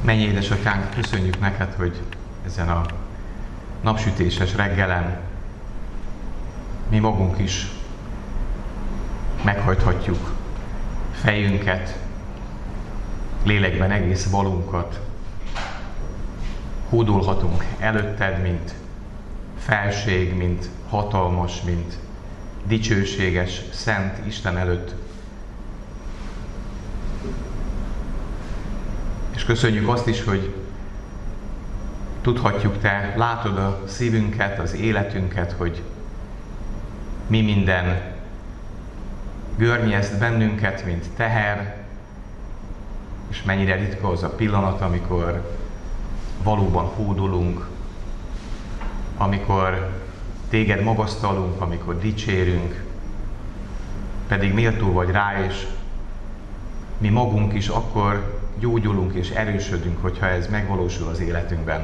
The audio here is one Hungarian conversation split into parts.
Mennyi édesatyánk, köszönjük neked, hogy ezen a napsütéses reggelen mi magunk is meghajthatjuk fejünket, lélekben egész valunkat. Hódolhatunk előtted, mint felség, mint hatalmas, mint dicsőséges, szent Isten előtt. És köszönjük azt is, hogy tudhatjuk, te látod a szívünket, az életünket, hogy mi minden görnyeszt bennünket, mint teher, és mennyire ritka az a pillanat, amikor valóban hódolunk, amikor téged magasztalunk, amikor dicsérünk, pedig méltó vagy rá, és mi magunk is akkor gyógyulunk és erősödünk, hogyha ez megvalósul az életünkben.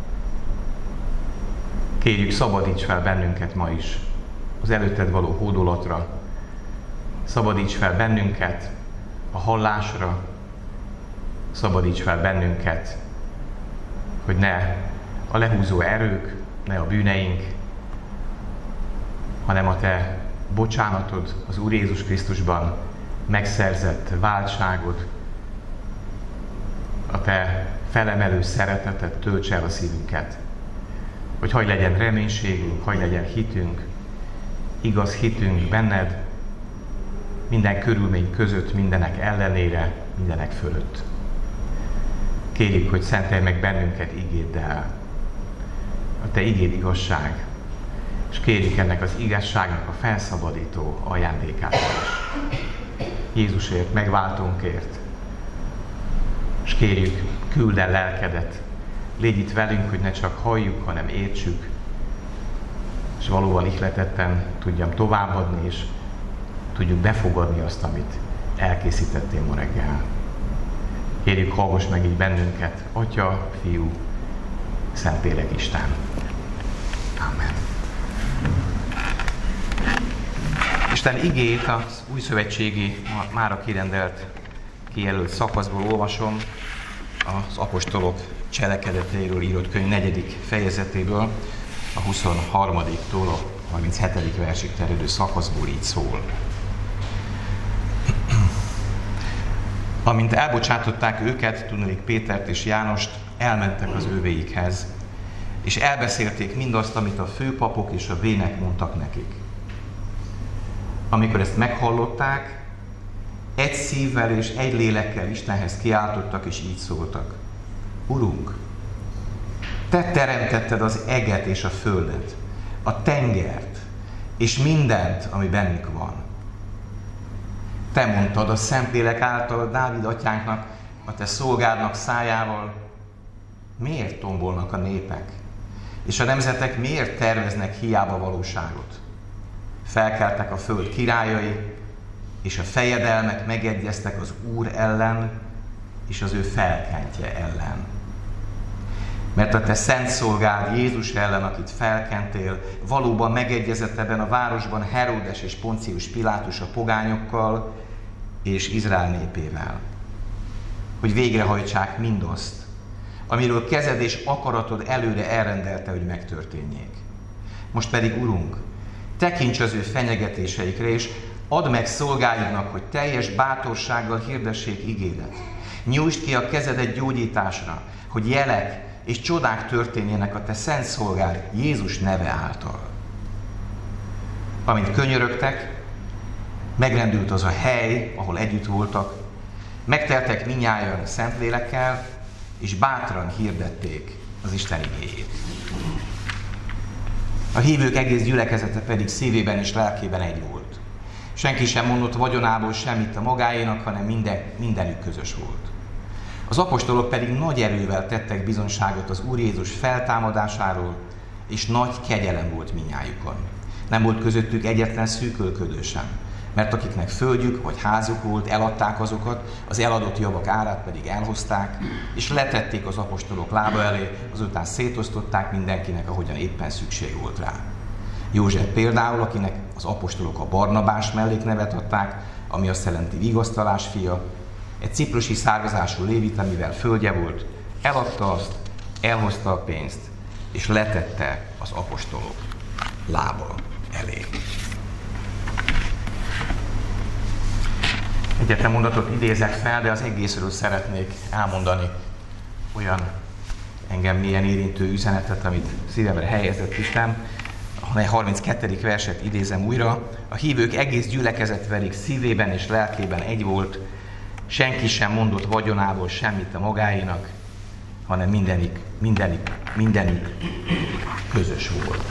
Kérjük, szabadíts fel bennünket ma is az előtted való hódolatra, szabadíts fel bennünket a hallásra, szabadíts fel bennünket, hogy ne a lehúzó erők, ne a bűneink, hanem a te bocsánatod, az Úr Jézus Krisztusban megszerzett váltságod, a te felemelő szereteted töltse el a szívünket, hogy hagy legyen reménységünk, hagy legyen hitünk, igaz hitünk benned, minden körülmény között, mindenek ellenére, mindenek fölött. Kérjük, hogy szentelj meg bennünket igéddel, a te igéd igazság, és kérjük ennek az igazságnak a felszabadító ajándékát is. Jézusért, megváltónkért, és kérjük, küldd el lelkedet, légy itt velünk, hogy ne csak halljuk, hanem értsük, és valóban ihletetten tudjam továbbadni, és tudjuk befogadni azt, amit elkészítettél ma reggel. Kérjük, hallgass meg így bennünket, Atya, Fiú, Szentlélek Isten. Amen. Isten igéjét az újszövetségi, mára kirendelt, kijelölt szakaszból olvasom, az apostolok cselekedeteiről írott könyv 4. fejezetéből, a 23-tól a 37. versig terjedő szakaszból így szól. Amint elbocsátották őket, tudniillik Pétert és Jánost, elmentek az övéikhez, és elbeszélték mindazt, amit a főpapok és a vének mondtak nekik. Amikor ezt meghallották, egy szívvel és egy lélekkel Istenhez kiáltottak, és így szóltak: Urunk, te teremtetted az eget és a földet, a tengert, és mindent, ami bennük van. Te mondtad a Szentlélek által Dávid atyánknak, a te szolgádnak szájával: miért tombolnak a népek, és a nemzetek miért terveznek hiába valóságot? Felkeltek a föld királyai, és a fejedelmek megegyeztek az Úr ellen, és az ő felkentje ellen. Mert a te szent szolgád Jézus ellen, akit felkentél, valóban megegyezett ebben a városban Heródes és Poncius Pilátus a pogányokkal és Izrael népével, hogy végrehajtsák mindazt, amiről kezed és akaratod előre elrendelte, hogy megtörténjék. Most pedig, Urunk, tekints az ő fenyegetéseikre, és add meg szolgáidnak, hogy teljes bátorsággal hirdessék igédet. Nyújtsd ki a kezedet gyógyításra, hogy jelek és csodák történjenek a te szent szolgád Jézus neve által. Amint könyörögtek, megrendült az a hely, ahol együtt voltak, megteltek mindnyájan Szentlélekkel, és bátran hirdették az Isten igéjét. A hívők egész gyülekezete pedig szívében és lelkében egy volt. Senki sem mondott vagyonából semmit a magáénak, hanem mindenük közös volt. Az apostolok pedig nagy erővel tettek bizonyságot az Úr Jézus feltámadásáról, és nagy kegyelem volt mindnyájukon. Nem volt közöttük egyetlen szűkölködő sem, mert akiknek földjük vagy házuk volt, eladták azokat, az eladott javak árát pedig elhozták, és letették az apostolok lába elé, azután szétosztották mindenkinek, ahogyan éppen szükség volt rá. József például, akinek az apostolok a Barnabás melléknevet adták, ami azt jelenti vigasztalás fia, egy ciprusi származású lévit, amivel földje volt, eladta azt, elhozta a pénzt, és letette az apostolok lába elé. Egyetlen mondatot idézek fel, de az egészről szeretnék elmondani olyan engem milyen érintő üzenetet, amit szívemre helyezett Isten. A 32. verset idézem újra. A hívők egész gyülekezet velük szívében és lelkében egy volt, senki sem mondott vagyonából semmit a magáénak, hanem mindenük közös volt.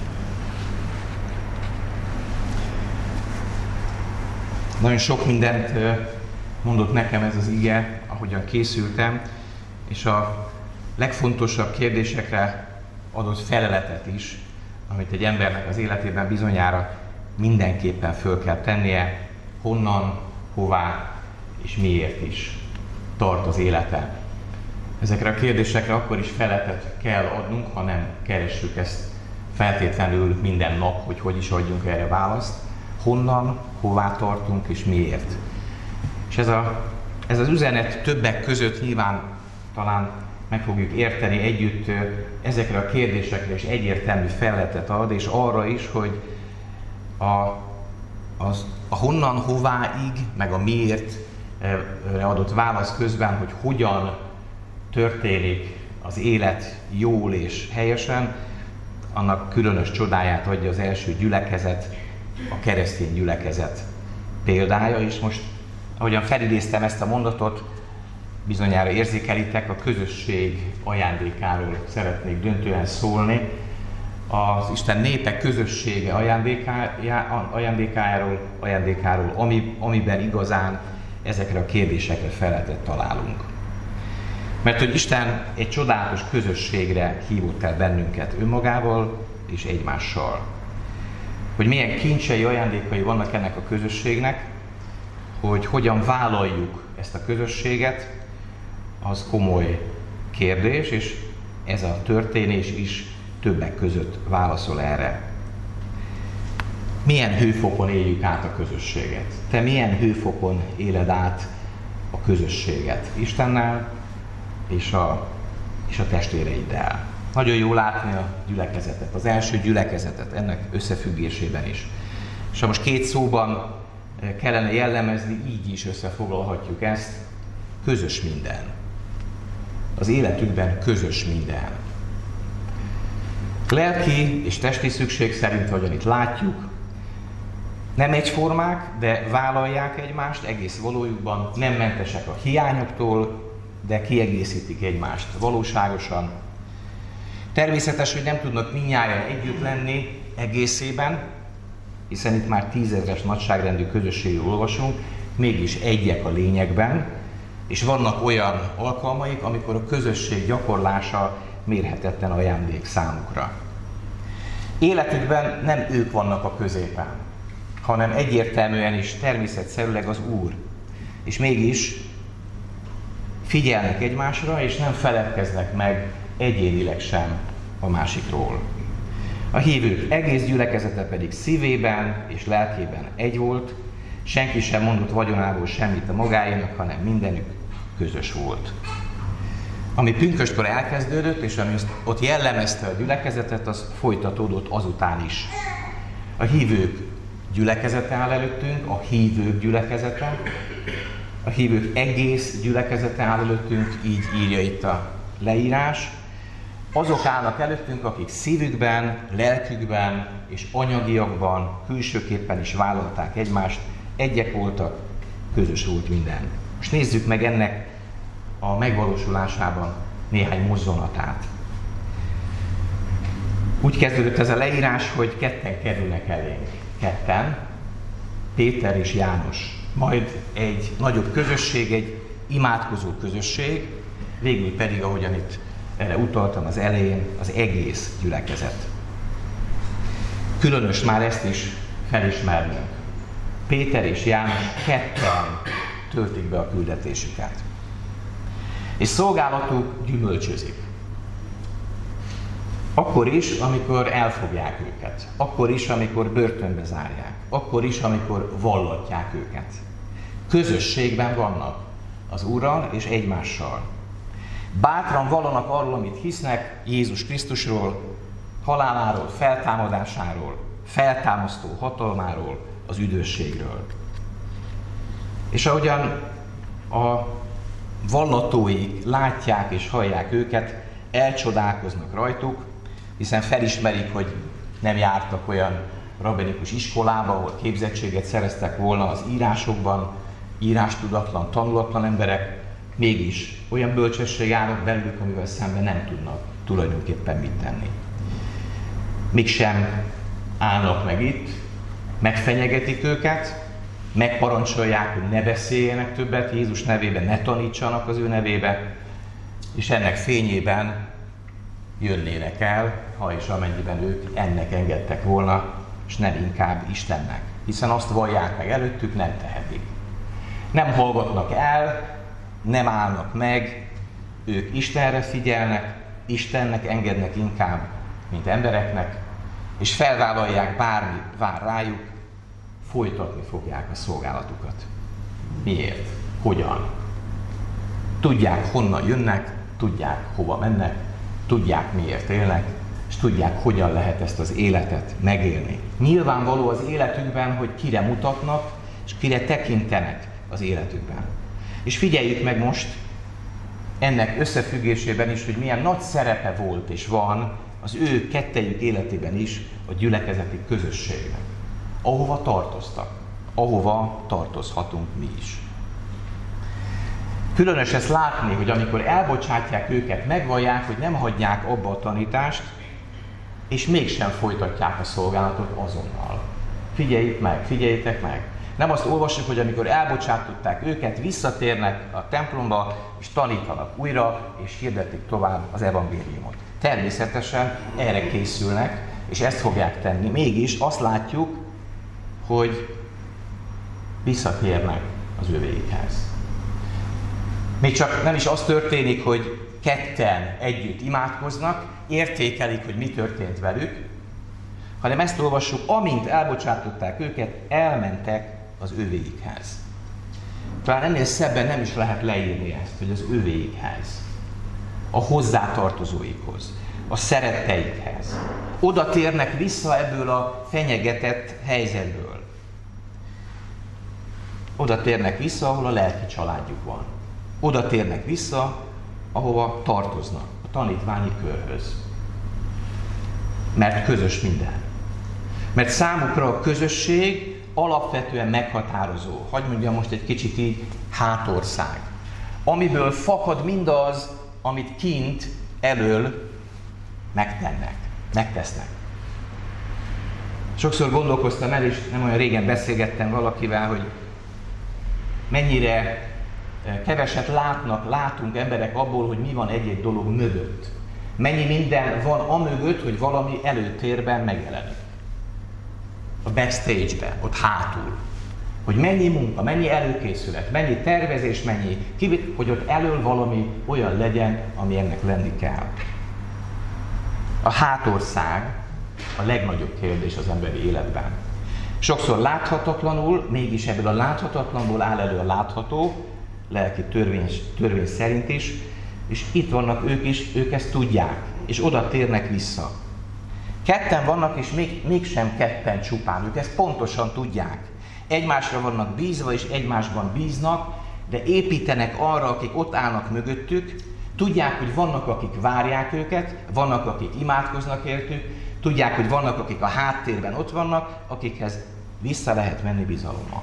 Nagyon sok mindent mondott nekem ez az ige, ahogyan készültem, és a legfontosabb kérdésekre adott feleletet is, amit egy embernek az életében bizonyára mindenképpen föl kell tennie, honnan, hová és miért is tart az élete. Ezekre a kérdésekre akkor is feleletet kell adnunk, ha nem keressük ezt feltétlenül minden nap, hogy is adjunk erre választ. Honnan, hová tartunk és miért. És ez az üzenet többek között nyilván talán meg fogjuk érteni együtt, ezekre a kérdésekre is egyértelmű feleletet ad, és arra is, hogy a honnan, hováig, meg a miértre adott válasz közben, hogy hogyan történik az élet jól és helyesen, annak különös csodáját adja az első gyülekezet, a keresztény gyülekezet példája, és most, ahogyan felidéztem ezt a mondatot, bizonyára érzékelitek, a közösség ajándékáról szeretnék döntően szólni. Az Isten népe közössége ajándékáról, amiben igazán ezekre a kérdésekre feleletet találunk. Mert hogy Isten egy csodálatos közösségre hívott el bennünket önmagával és egymással. Hogy milyen kincsei, ajándékai vannak ennek a közösségnek, hogy hogyan vállaljuk ezt a közösséget, az komoly kérdés, és ez a történés is többek között válaszol erre. Milyen hőfokon éljük át a közösséget? Te milyen hőfokon éled át a közösséget? Istennel és a testvéreiddel. Nagyon jó látni a gyülekezetet, az első gyülekezetet, ennek összefüggésében is. És ha most két szóban kellene jellemezni, így is összefoglalhatjuk ezt, közös minden. Az életükben közös minden. Lelki és testi szükség szerint, ahogyan itt látjuk, nem egyformák, de vállalják egymást egész valójukban, nem mentesek a hiányoktól, de kiegészítik egymást valóságosan. Természetes, hogy nem tudnak mindnyájan együtt lenni egészében, hiszen itt már 10 000-es nagyságrendű közösségről olvasunk, mégis egyek a lényegben, és vannak olyan alkalmaik, amikor a közösség gyakorlása mérhetetlen ajándék számukra. Életükben nem ők vannak a középen, hanem egyértelműen és természetszerűleg az Úr. És mégis figyelnek egymásra, és nem feledkeznek meg egyénileg sem a másikról. A hívők egész gyülekezete pedig szívében és lelkében egy volt, senki sem mondott vagyonából semmit a magáénak, hanem mindenük közös volt. Ami pünköstkor elkezdődött, és ami ott jellemezte a gyülekezetet, az folytatódott azután is. A hívők gyülekezete áll előttünk, a hívők gyülekezete, a hívők egész gyülekezete áll előttünk, így írja itt a leírás. Azok állnak előttünk, akik szívükben, lelkükben és anyagiakban, külsőképpen is vállalták egymást, egyek voltak, közös volt minden. Most nézzük meg ennek a megvalósulásában néhány mozzanatát. Úgy kezdődött ez a leírás, hogy ketten kerülnek elénk. Ketten, Péter és János. Majd egy nagyobb közösség, egy imádkozó közösség, végül pedig, ahogyan itt erre utaltam az elején, az egész gyülekezet. Különös már ezt is felismernünk. Péter és János ketten töltik be a küldetésüket. És szolgálatuk gyümölcsözik. Akkor is, amikor elfogják őket. Akkor is, amikor börtönbe zárják. Akkor is, amikor vallatják őket. Közösségben vannak az Úrral és egymással. Bátran vallanak arról, amit hisznek Jézus Krisztusról, haláláról, feltámadásáról, feltámasztó hatalmáról, az üdvösségről. És ahogyan a vallatóik látják és hallják őket, elcsodálkoznak rajtuk, hiszen felismerik, hogy nem jártak olyan rabbinikus iskolába, ahol képzettséget szereztek volna az írásokban, írástudatlan, tanulatlan emberek, mégis olyan bölcsesség állnak belőlük, amivel szemben nem tudnak tulajdonképpen mit tenni. Mégsem állnak meg itt, megfenyegetik őket, megparancsolják, hogy ne beszéljenek többet Jézus nevében, ne tanítsanak az ő nevébe, és ennek fényében jönnének el, ha és amennyiben ők ennek engedtek volna, és nem inkább Istennek. Hiszen azt vallják meg előttük, nem tehetik. Nem hallgatnak el, nem állnak meg, ők Istenre figyelnek, Istennek engednek inkább, mint embereknek, és felvállalják, bármi vár rájuk, folytatni fogják a szolgálatukat. Miért? Hogyan? Tudják, honnan jönnek, tudják, hova mennek, tudják, miért élnek, és tudják, hogyan lehet ezt az életet megélni. Nyilvánvaló az életükben, hogy kire mutatnak, és kire tekintenek az életükben. És figyeljük meg most ennek összefüggésében is, hogy milyen nagy szerepe volt és van az ő kettejük életében is a gyülekezeti közösségnek. Ahova tartoztak, ahova tartozhatunk mi is. Különös ezt látni, hogy amikor elbocsátják őket, megvallják, hogy nem hagyják abba a tanítást, és mégsem folytatják a szolgálatot azonnal. Figyeljétek meg! Nem azt olvassuk, hogy amikor elbocsátották őket, visszatérnek a templomba, és tanítanak újra, és hirdetik tovább az evangéliumot. Természetesen erre készülnek, és ezt fogják tenni. Mégis azt látjuk, hogy visszatérnek az övéikhez. Még csak nem is az történik, hogy ketten együtt imádkoznak, értékelik, hogy mi történt velük, hanem ezt olvassuk, amint elbocsátották őket, elmentek az övéikhez. Talán ennél szebben nem is lehet leírni ezt, hogy az övéikhez, a hozzátartozóikhoz, a szeretteikhez. Oda térnek vissza ebből a fenyegetett helyzetből. Oda térnek vissza, ahol a lelki családjuk van. Oda térnek vissza, ahova tartoznak, a tanítványi körhöz. Mert közös minden. Mert számukra a közösség alapvetően meghatározó. Hadd mondjam most egy kicsit így, hátország. Amiből fakad mindaz, amit kint elől megtesznek. Sokszor gondolkoztam el, és nem olyan régen beszélgettem valakivel, hogy mennyire keveset látunk emberek abból, hogy mi van egy-egy dolog mögött. Mennyi minden van amögött, hogy valami előtérben megjelenik. A backstage-ben, ott hátul. Hogy mennyi munka, mennyi előkészület, mennyi tervezés, hogy ott elől valami olyan legyen, ami ennek lenni kell. A hátország a legnagyobb kérdés az emberi életben. Sokszor láthatatlanul, mégis ebből a láthatatlanból áll elő a látható, lelki törvény szerint is, és itt vannak ők is, ők ezt tudják, és oda térnek vissza. Ketten vannak, és mégsem ketten csupán, ők ezt pontosan tudják. Egymásra vannak bízva, és egymásban bíznak, de építenek arra, akik ott állnak mögöttük, tudják, hogy vannak, akik várják őket, vannak, akik imádkoznak értük, tudják, hogy vannak, akik a háttérben ott vannak, akikhez vissza lehet menni bizalommal.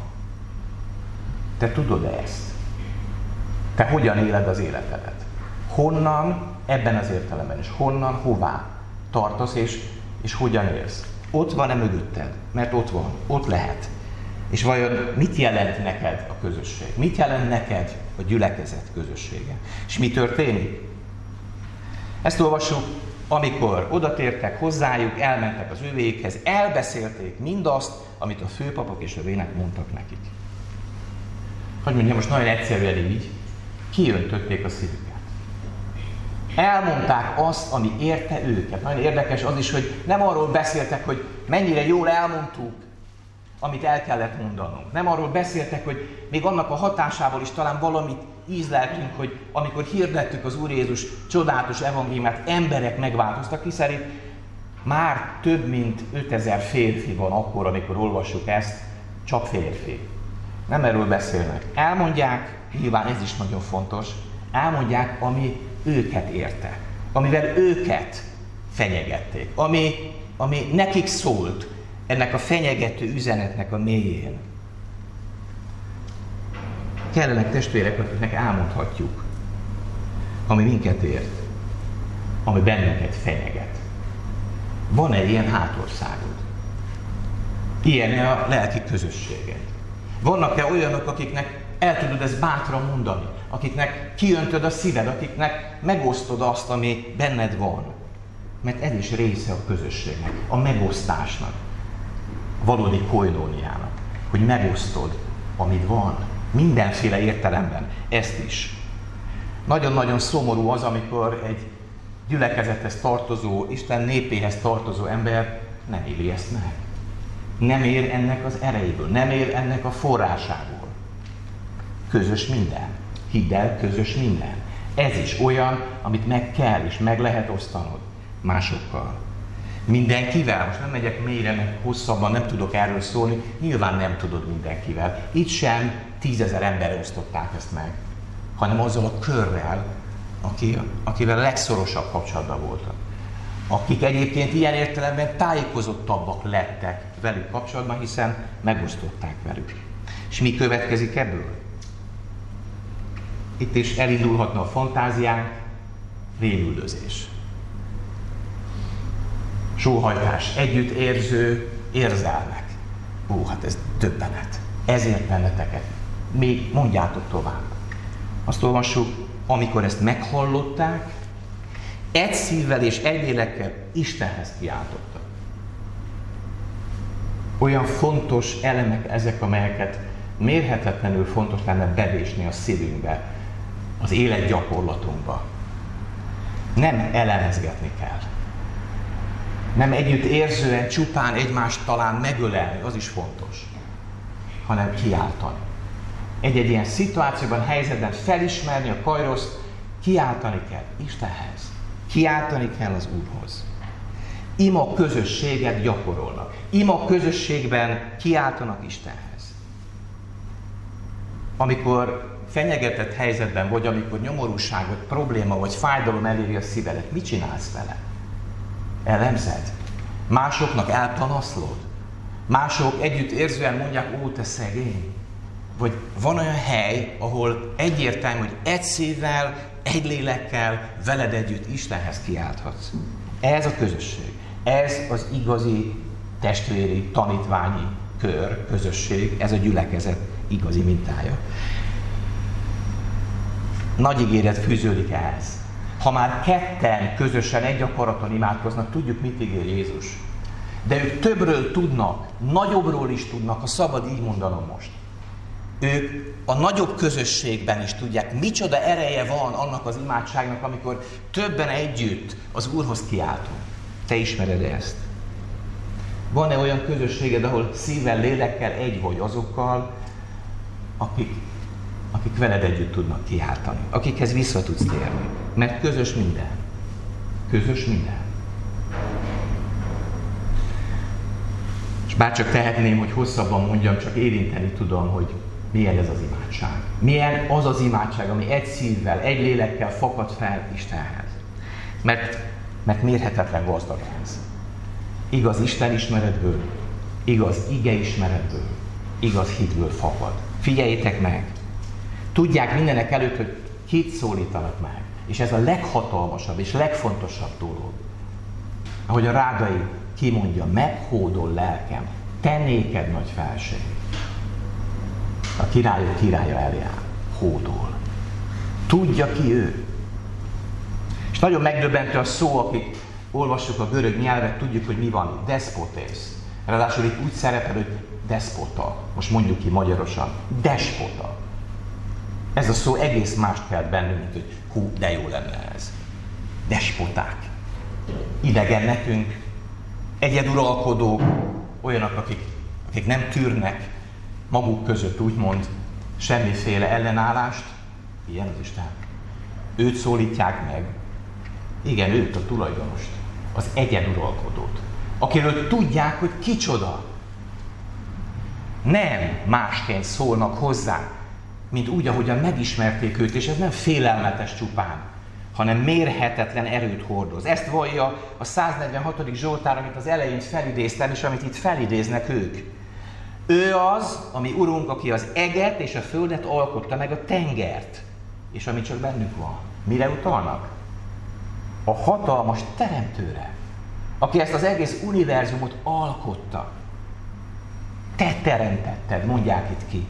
Te tudod ezt? Te hogyan éled az életedet? Honnan ebben az értelemben, és honnan, hová tartasz, és hogyan élsz? Ott van-e mögötted? Mert ott van, ott lehet. És vajon mit jelent neked a közösség? Mit jelent neked a gyülekezet közössége? És mi történik? Ezt olvassuk, amikor odatértek hozzájuk, elmentek az övéikhez, elbeszélték mindazt, amit a főpapok és a vének mondtak nekik. Hogy mondjam, most nagyon egyszerűen így, kiöntötték a szívüket. Elmondták azt, ami érte őket. Nagyon érdekes az is, hogy nem arról beszéltek, hogy mennyire jól elmondtuk, amit el kellett mondanunk. Nem arról beszéltek, hogy még annak a hatásából is talán valamit ízleltünk, hogy amikor hirdettük az Úr Jézus csodálatos evangéliumát, emberek megváltoztak, hiszen itt már több mint 5000 férfi van akkor, amikor olvassuk ezt, csak férfi. Nem erről beszélnek. Elmondják, nyilván ez is nagyon fontos, elmondják, ami őket érte, amivel őket fenyegették, ami nekik szólt ennek a fenyegető üzenetnek a mélyén. Kellenek testvérek, akiknek elmondhatjuk, ami minket ért, ami bennünket fenyeget. Van-e ilyen hátországod? Ilyen a lelki közösséged? Vannak-e olyanok, akiknek el tudod ezt bátran mondani, akiknek kiöntöd a szíved, akiknek megosztod azt, ami benned van? Mert ez is része a közösségnek, a megosztásnak, a valódi koinóniának, hogy megosztod, amit van, mindenféle értelemben, ezt is. Nagyon-nagyon szomorú az, amikor egy gyülekezethez tartozó, Isten népéhez tartozó ember nem éli ezt meg. Nem él ennek az erejéből, nem él ennek a forrásából. Közös minden. Hidd el, közös minden. Ez is olyan, amit meg kell és meg lehet osztanod másokkal. Mindenkivel, most nem megyek mélyre, mert hosszabban nem tudok erről szólni, nyilván nem tudod mindenkivel. Itt sem 10 000 emberre osztották ezt meg, hanem azzal a körrel, akivel a legszorosabb kapcsolatban voltak. Akik egyébként ilyen értelemben tájékozottabbak lettek velük kapcsolatban, hiszen megosztották velük. És mi következik ebből? Itt is elindulhatna a fantáziánk, rémüldözés. Sóhajtás, együttérző érzelmek. Hát ez döbbenet. Ezért benneteket. Még mondjátok tovább. Azt olvassuk, amikor ezt meghallották, egy szívvel és egy lélekkel Istenhez kiáltottak. Olyan fontos elemek ezek, amelyeket mérhetetlenül fontos lenne bevésni a szívünkbe, az életgyakorlatunkba. Nem elemezgetni kell. Nem együtt érzően, csupán egymást talán megölelni, az is fontos, hanem kiáltani. Egy-egy ilyen szituációban, helyzetben felismerni a kajroszt, kiáltani kell Istenhez. Kiáltani kell az Úrhoz. Ima közösséget gyakorolnak. Ima közösségben kiáltanak Istenhez. Amikor fenyegetett helyzetben vagy, amikor nyomorúságot, probléma vagy fájdalom eléri a szívedet, mit csinálsz vele? Elemzed? Másoknak elpanaszlod? Mások együtt érzően mondják, ó, te szegény. Vagy van olyan hely, ahol egyértelmű, hogy egy szívvel, egy lélekkel veled együtt Istenhez kiálthatsz. Ez a közösség. Ez az igazi testvéri, tanítványi kör, közösség, ez a gyülekezet igazi mintája. Nagy ígéret fűződik ehhez. Ha már ketten közösen egy akaraton imádkoznak, tudjuk, mit ígér Jézus. De ők többről tudnak, nagyobbról is tudnak, ha szabad így mondanom most. Ők a nagyobb közösségben is tudják, micsoda ereje van annak az imádságnak, amikor többen együtt az Úrhoz kiáltunk. Te ismered ezt? Van-e olyan közösséged, ahol szívvel, lélekkel egy vagy azokkal, akik veled együtt tudnak kiáltani, akikhez vissza tudsz térni? Mert közös minden. Közös minden. És bárcsak tehetném, hogy hosszabban mondjam, csak érinteni tudom, hogy milyen ez az imádság. Milyen az az imádság, ami egy szívvel, egy lélekkel fakad fel Istenhez. Mert mérhetetlen gazdag ez. Igaz Isten ismeretből, igaz ige ismeretből, igaz hitből fakad. Figyeljétek meg! Tudják mindenek előtt, hogy kit szólítanak meg. És ez a leghatalmasabb és legfontosabb dolog. Ahogy a Rádai kimondja, meghódol lelkem, te néked nagy felség. A királyok királya elé áll, hódol. Tudja ki ő. És nagyon megdöbbentő a szó, akik olvassuk a görög nyelvet, tudjuk, hogy mi van itt. Despotész. Ráadásul itt úgy szerepel, hogy despota. Most mondjuk ki magyarosan. Despota. Ez a szó egész mást kelt bennünk, mint hogy hú, de jó lenne ez. Despoták. Idegen nekünk, egyeduralkodók, olyanok, akik nem tűrnek maguk között úgymond semmiféle ellenállást, Ilyen az Isten. Őt szólítják meg. Igen, őt, a tulajdonost. Az egyeduralkodót. Akiről tudják, hogy kicsoda. Nem másként szólnak hozzá, mint úgy, ahogyan megismerték őt, és ez nem félelmetes csupán, hanem mérhetetlen erőt hordoz. Ezt vallja a 146. Zsoltár, amit az elején felidéztem, és amit itt felidéznek ők. Ő az, ami Urunk, aki az eget és a földet alkotta, meg a tengert, és ami csak bennük van. Mire utalnak? A hatalmas teremtőre, aki ezt az egész univerzumot alkotta. Te teremtetted, mondják itt ki.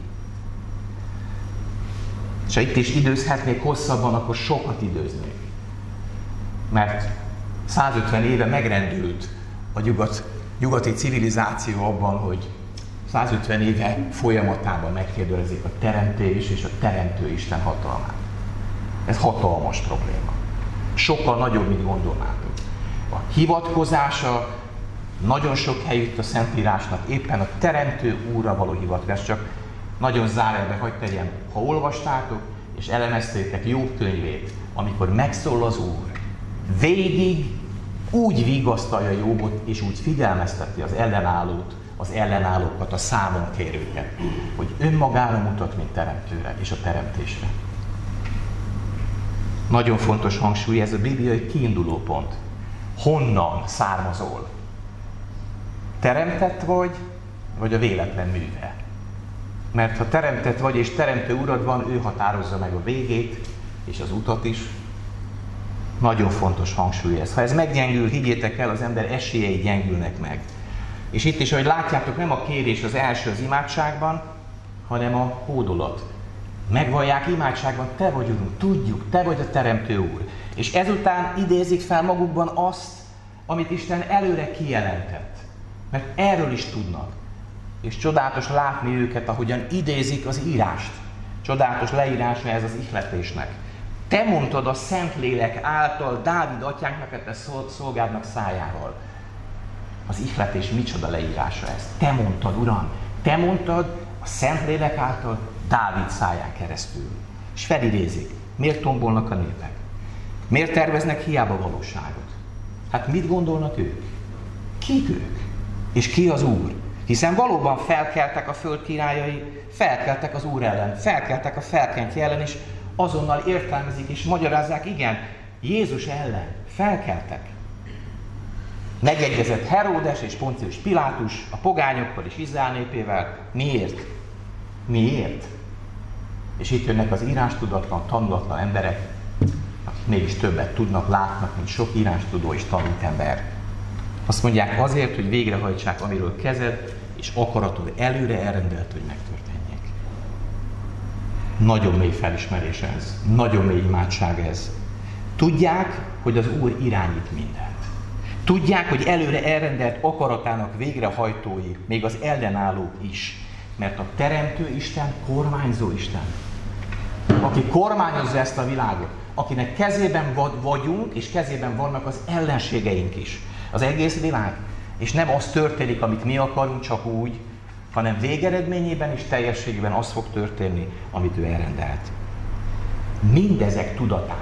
És ha itt is időzhetnék hosszabban, akkor sokat időznék. Mert 150 éve megrendült a nyugati civilizáció abban, hogy 150 éve folyamatában megkérdőjelezik a teremtés és a teremtő Isten hatalmát. Ez hatalmas probléma. Sokkal nagyobb, mint gondolnátok. A hivatkozása nagyon sok helyütt a Szentírásnak éppen a Teremtő Úrra való hivatkozás, csak nagyon zárójelbe hadd tegyem, ha olvastátok és elemeztétek Jobb könyvét, amikor megszól az Úr, végig úgy vigasztalja Jobbot, és úgy figyelmezteti az ellenállókat, a számon kérőket, hogy önmagára mutat, mint teremtőre és a teremtésre. Nagyon fontos hangsúly, ez a bibliai kiinduló pont. Honnan származol? Teremtett vagy a véletlen műve? Mert ha teremtett vagy és teremtő urad van, ő határozza meg a végét és az utat is. Nagyon fontos hangsúly ez. Ha ez meggyengül, higgyétek el, az ember esélyei gyengülnek meg. És itt is, ahogy látjátok, nem a kérés az első az imádságban, hanem a hódolat. Megvallják imádságban, te vagy Urunk, tudjuk, te vagy a Teremtő Úr. És ezután idézik fel magukban azt, amit Isten előre kijelentett. Mert erről is tudnak. És csodálatos látni őket, ahogyan idézik az írást. Csodálatos leírása ez az ihletésnek. Te mondtad a Szentlélek által Dávid atyánknak, a te szolgádnak szájával. Az ihletés micsoda leírása ez? Te mondtad, Uram, te mondtad a Szentlélek által Dávid száján keresztül. És felidézik. Miért tombolnak a népek? Miért terveznek hiába valóságot? Hát mit gondolnak ők? Kik ők? És ki az Úr? Hiszen valóban felkeltek a föld királyai, felkeltek az Úr ellen, felkeltek a felkentje ellen, és azonnal értelmezik és magyarázzák, igen, Jézus ellen felkeltek. Megegyezett Heródes és Poncius Pilátus a pogányokkal és Izrael népével. Miért? Miért? És itt jönnek az írástudatlan, tanulatlan emberek, akik mégis többet tudnak, látnak, mint sok írástudó és tanult ember. Azt mondják azért, hogy végrehajtsák, amiről kezed és akaratod előre elrendelt, hogy megtörténjék. Nagyon mély felismerés ez, nagyon mély imádság ez. Tudják, hogy az Úr irányít mindent. Tudják, hogy előre elrendelt akaratának végrehajtói, még az ellenállók is. Mert a Teremtő Isten kormányzó Isten. Aki kormányozza ezt a világot, akinek kezében vagyunk, és kezében vannak az ellenségeink is. Az egész világ. És nem az történik, amit mi akarunk, csak úgy, hanem végeredményében és teljességben az fog történni, amit ő elrendelt. Mindezek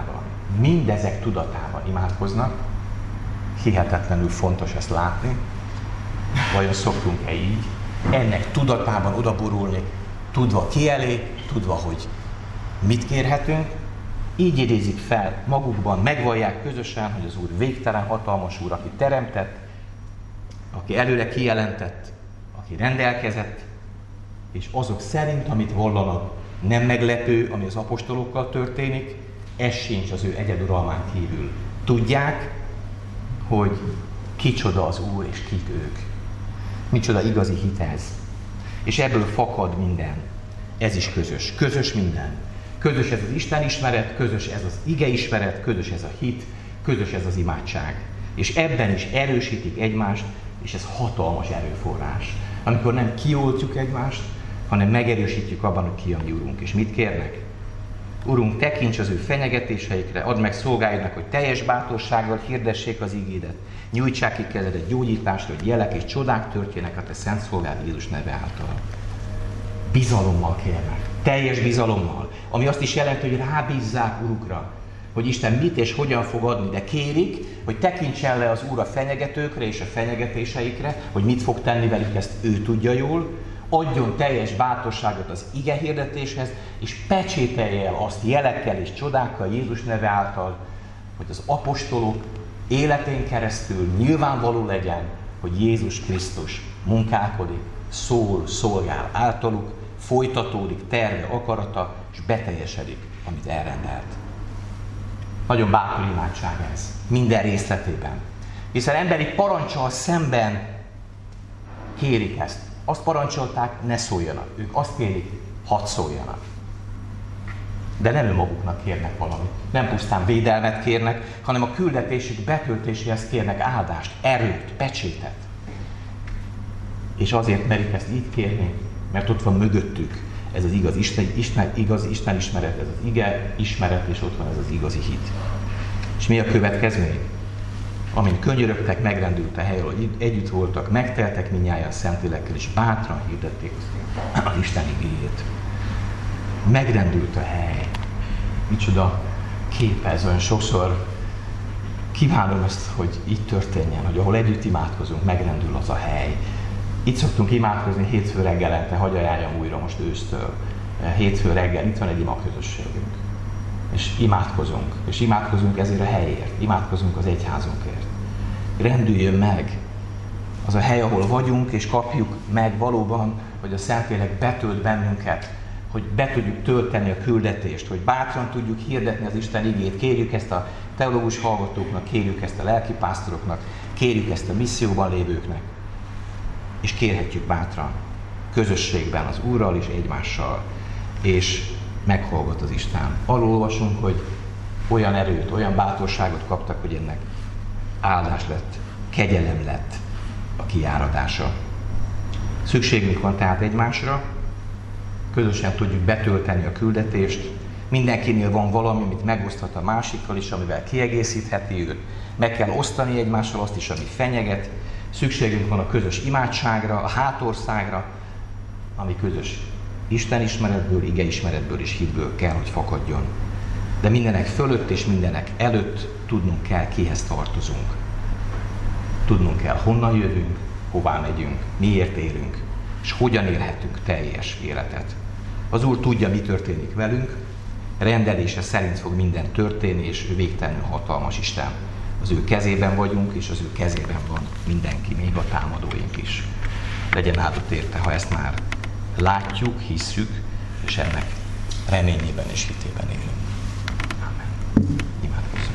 tudatában imádkoznak. Hihetetlenül fontos ezt látni. Vajon szoktunk-e így? Ennek tudatában odaborulni, tudva ki elé, tudva, hogy mit kérhetünk. Így idézik fel magukban, megvallják közösen, hogy az Úr végtelen hatalmas Úr, aki teremtett, aki előre kijelentett, aki rendelkezett, és azok szerint, amit vallanak, nem meglepő, ami az apostolokkal történik, ez sincs az ő egyeduralmán kívül. Tudják, hogy kicsoda az Úr, és kik ők. Micsoda igazi hit ez. És ebből fakad minden. Ez is közös. Közös minden. Közös ez az Isten ismeret, közös ez az ige ismeret, közös ez a hit, közös ez az imádság. És ebben is erősítik egymást, és ez hatalmas erőforrás. Amikor nem kioltjuk egymást, hanem megerősítjük abban, hogy ki a mi Urunk. És mit kérnek? Urunk, tekints az ő fenyegetéseikre, add meg szolgáidnak, hogy teljes bátorsággal hirdessék az igédet. Nyújtsák ki kezedet gyógyításra, hogy jelek és csodák történnek a te szent szolgád Jézus neve által. Bizalommal kérnek, teljes bizalommal. ami azt is jelenti, hogy rábízzák Urukra, hogy Isten mit és hogyan fog adni, de kérik, hogy tekintsen le az Úr a fenyegetőkre és a fenyegetéseikre, hogy mit fog tenni velük, ezt ő tudja jól, adjon teljes bátorságot az ige hirdetéshez, és pecsételje el azt jelekkel és csodákkal Jézus neve által, hogy az apostolok életén keresztül nyilvánvaló legyen, hogy Jézus Krisztus munkálkodik, szól, szolgál általuk, folytatódik terve, akarata, és beteljesedik, amit elrendelt. Nagyon bátor imádság ez, minden részletében. Hiszen emberi parancsal szemben kérik ezt. Azt parancsolták, ne szóljanak. Ők azt kérik, hadd szóljanak. De nem önmaguknak kérnek valamit. Nem pusztán védelmet kérnek, hanem a küldetésük betöltéséhez kérnek áldást, erőt, pecsétet. És azért merik ezt így kérni, mert ott van mögöttük ez az igaz Isten ismeret, ez az ige ismeret, és ott van ez az igazi hit. És mi a következmény? Amint könyörögtek, megrendült a hely, ahol együtt voltak, megteltek mindnyájan Szentlélekkel, és bátran hirdették az Isten igéjét. Megrendült a hely. Micsoda kép ez, olyan sokszor kívánom ezt, hogy így történjen, hogy ahol együtt imádkozunk, megrendül az a hely. Itt szoktunk imádkozni hétfő reggelente, hadd ajánljam újra most ősztől. Hétfő reggel, itt van egy imaközösségünk. És imádkozunk ezért a helyért, imádkozunk az egyházunkért. Rendüljön meg az a hely, ahol vagyunk, és kapjuk meg valóban, hogy a Szentlélek betölt bennünket, hogy be tudjuk tölteni a küldetést, hogy bátran tudjuk hirdetni az Isten igét. Kérjük ezt a teológus hallgatóknak, kérjük ezt a lelkipásztoroknak, kérjük ezt a misszióban lévőknek, és kérhetjük bátran, közösségben az Úrral és egymással, és meghallgat az Isten. Arról olvasunk, hogy olyan erőt, olyan bátorságot kaptak, hogy ennek áldás lett, kegyelem lett a kiáradása. Szükségünk van tehát egymásra, közösen tudjuk betölteni a küldetést, mindenkinél van valami, amit megoszthat a másikkal is, amivel kiegészítheti őt. Meg kell osztani egymással azt is, ami fenyeget. Szükségünk van a közös imádságra, a hátországra, ami közös Isten ismeretből, ige ismeretből és hitből kell, hogy fakadjon. De mindenek fölött és mindenek előtt tudnunk kell, kihez tartozunk. Tudnunk kell, honnan jövünk, hová megyünk, miért élünk, és hogyan élhetünk teljes életet. Az Úr tudja, mi történik velünk, rendelése szerint fog minden történni, és ő végtelenül hatalmas Isten. Az ő kezében vagyunk, és az ő kezében van mindenki, még a támadóink is. Legyen áldott érte, ha ezt már látjuk, hisszük, és ennek reményében és hitében élünk. Amen. Imádkozzunk.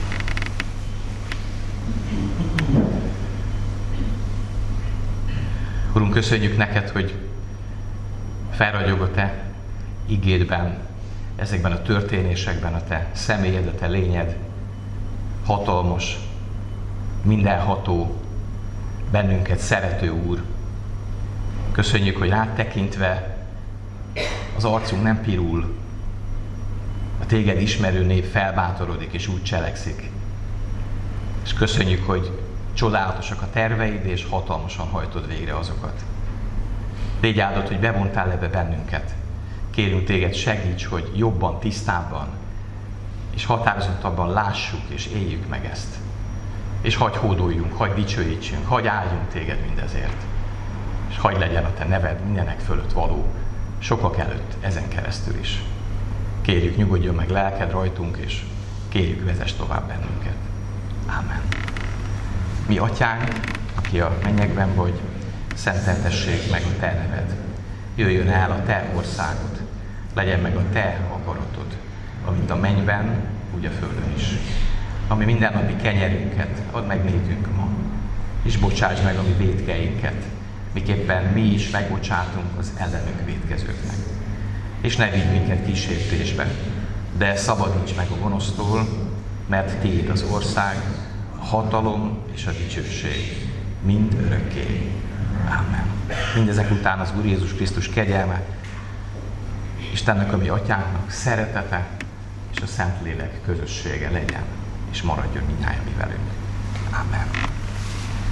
Urunk, köszönjük neked, hogy felragyog a te igédben, ezekben a történésekben a te személyed, a te lényed, hatalmas, mindenható, bennünket szerető Úr. Köszönjük, hogy rád tekintve az arcunk nem pirul, a téged ismerő nép felbátorodik és úgy cselekszik. És köszönjük, hogy csodálatosak a terveid, és hatalmasan hajtod végre azokat. Légy áldott, hogy bevontál ebbe bennünket. Kérünk téged, segíts, hogy jobban, tisztábban és határozottabban lássuk és éljük meg ezt. És hagyj hódoljunk, hagyj dicsőítsünk, hagyj álljunk téged mindezért. És hagyj legyen a te neved mindenek fölött való, sokak előtt, ezen keresztül is. Kérjük, nyugodjon meg lelked rajtunk, és kérjük, vezess tovább bennünket. Ámen. Mi atyánk, aki a mennyekben vagy, szenteltessék meg a te neved. Jöjjön el a te országod, legyen meg a te akaratod, amint a mennyben, úgy a földön is. Ami mindennapi kenyerünket add meg nékünk ma, és bocsáss meg a mi vétkeinket, miképpen mi is megbocsátunk az ellenünk vétkezőknek. És ne vigy minket kísértésbe, de szabadíts meg a gonosztól, mert tiéd az ország, a hatalom és a dicsőség mind örökké. Ámen. Mindezek után az Úr Jézus Krisztus kegyelme, Istennek, a mi atyánknak szeretete, és a Szentlélek közössége legyen, és maradjon mindnyájan mi velünk. Ámen.